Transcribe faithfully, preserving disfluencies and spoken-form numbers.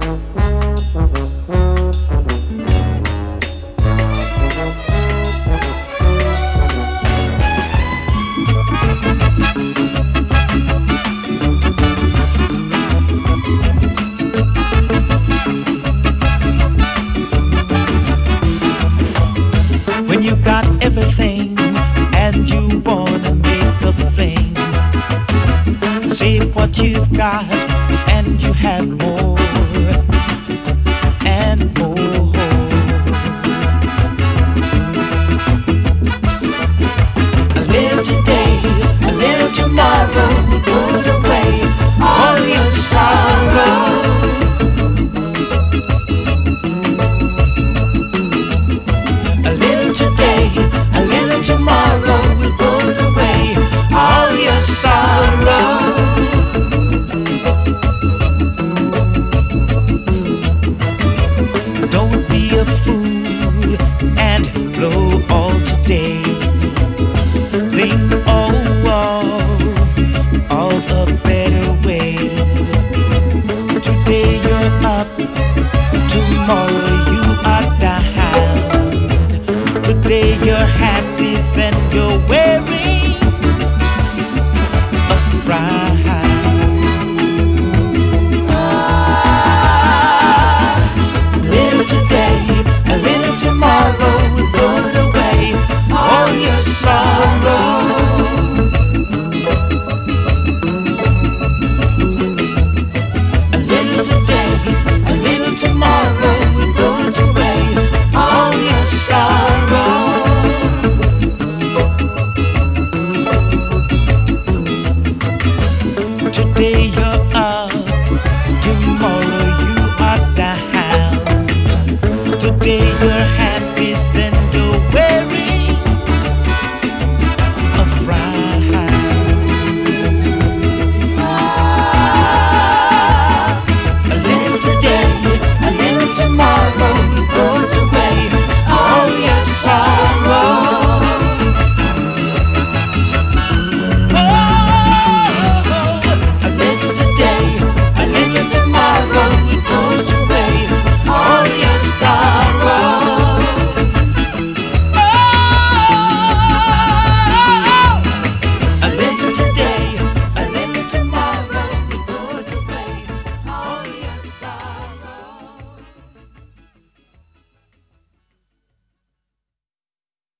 When you got everything and you wanna make a fling, save what you've got and you have more and more. A little today, a little tomorrow goes away all your sorrow. A little today, a little tomorrow will put away all your sorrow. Don't be a fool and blow all today. Think of, of a better way. Today you're up, tomorrow you are down. Today you're happy, then you're wearing a frown. Ah, little today, a little tomorrow will put away all your sorrow. A little today, a little tomorrow will put away all your sorrow. Today you're up, tomorrow you are down. Today you're happy.